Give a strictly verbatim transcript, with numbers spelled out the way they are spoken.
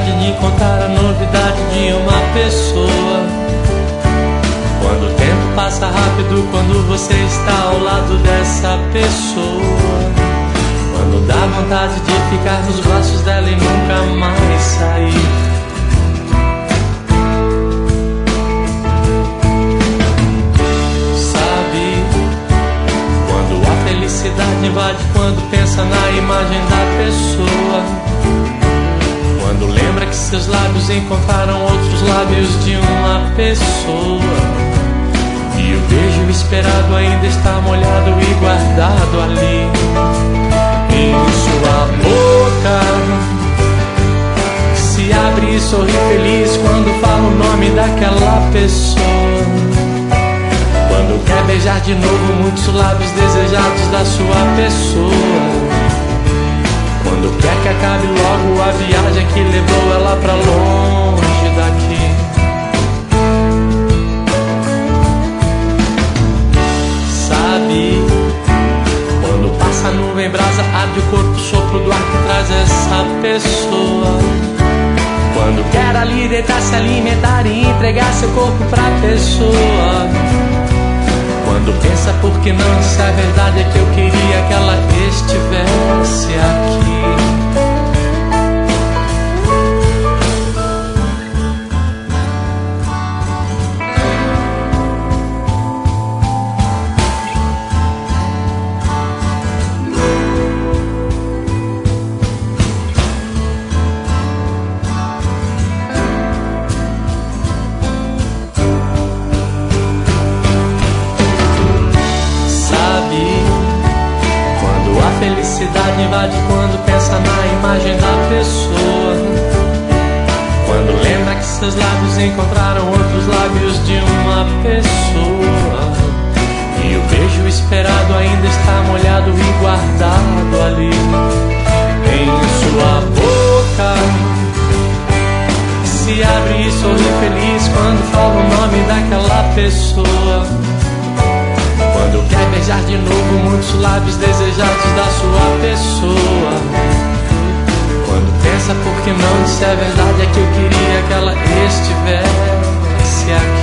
felicidade de encontrar a novidade de uma pessoa. Quando o tempo passa rápido, quando você está ao lado dessa pessoa. Quando dá vontade de ficar nos braços dela e nunca mais sair. Sabe, quando a felicidade invade, quando pensa na imagem da pessoa. Quando lembra que seus lábios encontraram outros lábios de uma pessoa. E o beijo esperado ainda está molhado e guardado ali em sua boca. Se abre e sorri feliz quando fala o nome daquela pessoa. Quando quer beijar de novo muitos lábios desejados da sua pessoa. Quando quer que acabe logo a viagem que levou ela pra longe daqui. Sabe, quando passa a nuvem brasa, arde o corpo, sopro do ar que traz essa pessoa. Quando quer ali deitar, se alimentar e entregar seu corpo pra pessoa. Quando pensa por que não, se a verdade é que eu queria que ela estivesse aqui. Felicidade invade quando pensa na imagem da pessoa. Quando lembra que seus lábios encontraram outros lábios de uma pessoa. E o beijo esperado ainda está molhado e guardado ali em sua boca. Se abre e sorri feliz quando fala o nome daquela pessoa. Quando quer beijar de novo muitos lábios desejados da sua pessoa. Quando pensa por que não, se é verdade é que eu queria que ela estivesse aqui.